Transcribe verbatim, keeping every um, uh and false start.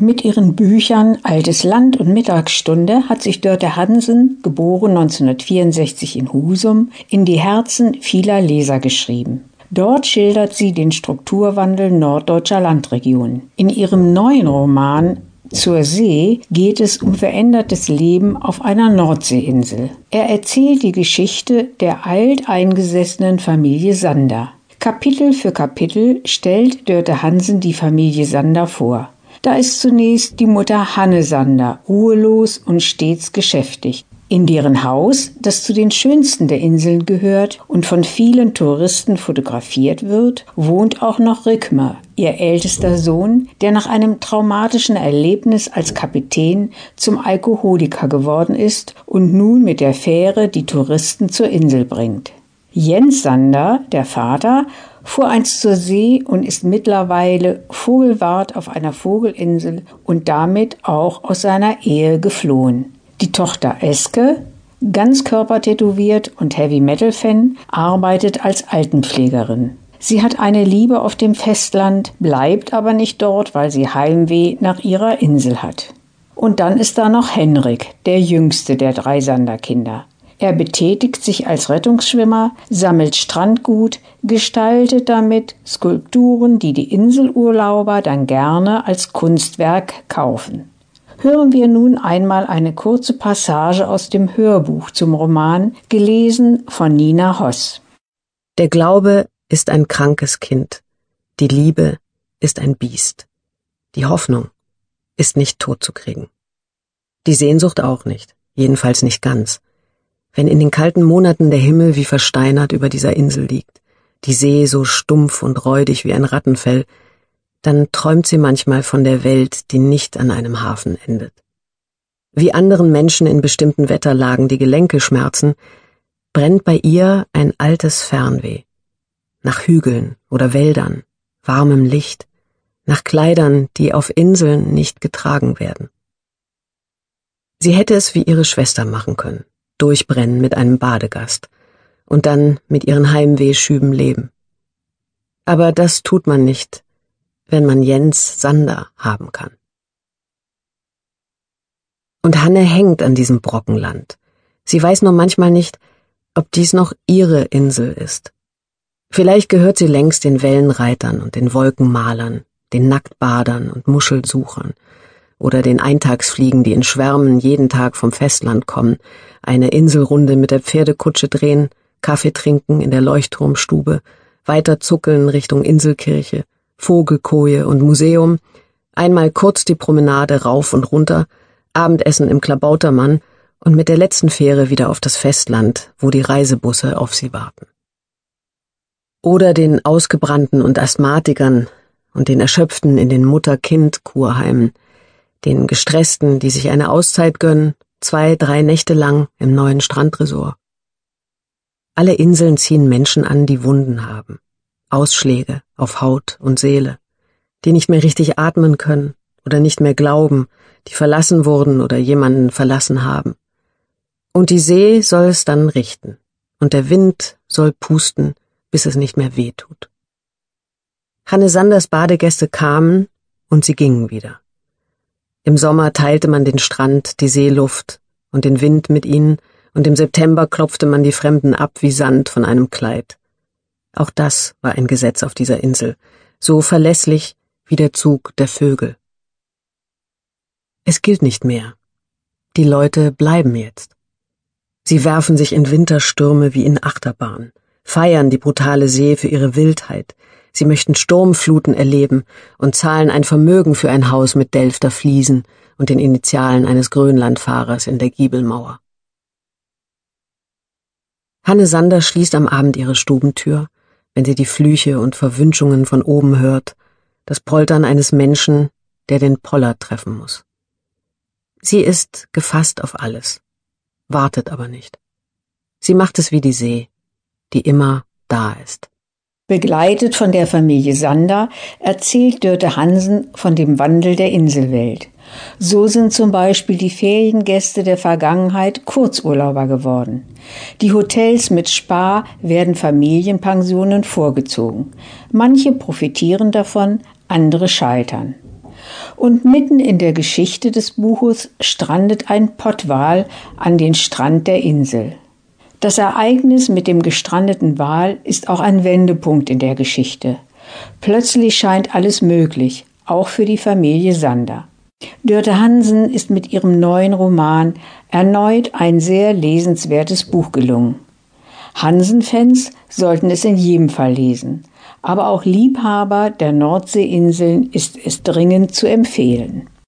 Mit ihren Büchern Altes Land und Mittagsstunde hat sich Dörte Hansen, geboren neunzehnhundertvierundsechzig in Husum, in die Herzen vieler Leser geschrieben. Dort schildert sie den Strukturwandel norddeutscher Landregionen. In ihrem neuen Roman Zur See geht es um verändertes Leben auf einer Nordseeinsel. Er erzählt die Geschichte der alteingesessenen Familie Sander. Kapitel für Kapitel stellt Dörte Hansen die Familie Sander vor. Da ist zunächst die Mutter Hanne Sander, ruhelos und stets geschäftig. In deren Haus, das zu den schönsten der Inseln gehört und von vielen Touristen fotografiert wird, wohnt auch noch Rickmer, ihr ältester Sohn, der nach einem traumatischen Erlebnis als Kapitän zum Alkoholiker geworden ist und nun mit der Fähre die Touristen zur Insel bringt. Jens Sander, der Vater, fuhr einst zur See und ist mittlerweile Vogelwart auf einer Vogelinsel und damit auch aus seiner Ehe geflohen. Die Tochter Eske, ganzkörpertätowiert und Heavy-Metal-Fan, arbeitet als Altenpflegerin. Sie hat eine Liebe auf dem Festland, bleibt aber nicht dort, weil sie Heimweh nach ihrer Insel hat. Und dann ist da noch Henrik, der jüngste der drei Sander-Kinder. Er betätigt sich als Rettungsschwimmer, sammelt Strandgut, gestaltet damit Skulpturen, die die Inselurlauber dann gerne als Kunstwerk kaufen. Hören wir nun einmal eine kurze Passage aus dem Hörbuch zum Roman, gelesen von Nina Hoss. Der Glaube ist ein krankes Kind, die Liebe ist ein Biest, die Hoffnung ist nicht totzukriegen. Die Sehnsucht auch nicht, jedenfalls nicht ganz. Wenn in den kalten Monaten der Himmel wie versteinert über dieser Insel liegt, die See so stumpf und räudig wie ein Rattenfell, dann träumt sie manchmal von der Welt, die nicht an einem Hafen endet. Wie anderen Menschen in bestimmten Wetterlagen die Gelenke schmerzen, brennt bei ihr ein altes Fernweh. Nach Hügeln oder Wäldern, warmem Licht, nach Kleidern, die auf Inseln nicht getragen werden. Sie hätte es wie ihre Schwester machen können, durchbrennen mit einem Badegast und dann mit ihren Heimwehschüben leben. Aber das tut man nicht, wenn man Jens Sander haben kann. Und Hanne hängt an diesem Brockenland. Sie weiß nur manchmal nicht, ob dies noch ihre Insel ist. Vielleicht gehört sie längst den Wellenreitern und den Wolkenmalern, den Nacktbadern und Muschelsuchern oder den Eintagsfliegen, die in Schwärmen jeden Tag vom Festland kommen, eine Inselrunde mit der Pferdekutsche drehen, Kaffee trinken in der Leuchtturmstube, weiter zuckeln Richtung Inselkirche, Vogelkoje und Museum, einmal kurz die Promenade rauf und runter, Abendessen im Klabautermann und mit der letzten Fähre wieder auf das Festland, wo die Reisebusse auf sie warten. Oder den Ausgebrannten und Asthmatikern und den Erschöpften in den Mutter-Kind-Kurheimen, den Gestressten, die sich eine Auszeit gönnen, zwei, drei Nächte lang im neuen Strandresort. Alle Inseln ziehen Menschen an, die Wunden haben. Ausschläge auf Haut und Seele, die nicht mehr richtig atmen können oder nicht mehr glauben, die verlassen wurden oder jemanden verlassen haben. Und die See soll es dann richten, und der Wind soll pusten, bis es nicht mehr weh tut. Hanne Sanders Badegäste kamen und sie gingen wieder. Im Sommer teilte man den Strand, die Seeluft und den Wind mit ihnen, und im September klopfte man die Fremden ab wie Sand von einem Kleid. Auch das war ein Gesetz auf dieser Insel, so verlässlich wie der Zug der Vögel. Es gilt nicht mehr. Die Leute bleiben jetzt. Sie werfen sich in Winterstürme wie in Achterbahn, feiern die brutale See für ihre Wildheit. Sie möchten Sturmfluten erleben und zahlen ein Vermögen für ein Haus mit Delfter Fliesen und den Initialen eines Grönlandfahrers in der Giebelmauer. Hanne Sander schließt am Abend ihre Stubentür, wenn sie die Flüche und Verwünschungen von oben hört, das Poltern eines Menschen, der den Poller treffen muss. Sie ist gefasst auf alles, wartet aber nicht. Sie macht es wie die See, die immer da ist. Begleitet von der Familie Sander erzählt Dörte Hansen von dem Wandel der Inselwelt. So sind zum Beispiel die Feriengäste der Vergangenheit Kurzurlauber geworden. Die Hotels mit Spa werden Familienpensionen vorgezogen. Manche profitieren davon, andere scheitern. Und mitten in der Geschichte des Buches strandet ein Pottwal an den Strand der Insel. Das Ereignis mit dem gestrandeten Wal ist auch ein Wendepunkt in der Geschichte. Plötzlich scheint alles möglich, auch für die Familie Sander. Dörte Hansen ist mit ihrem neuen Roman erneut ein sehr lesenswertes Buch gelungen. Hansen-Fans sollten es in jedem Fall lesen, aber auch Liebhaber der Nordseeinseln ist es dringend zu empfehlen.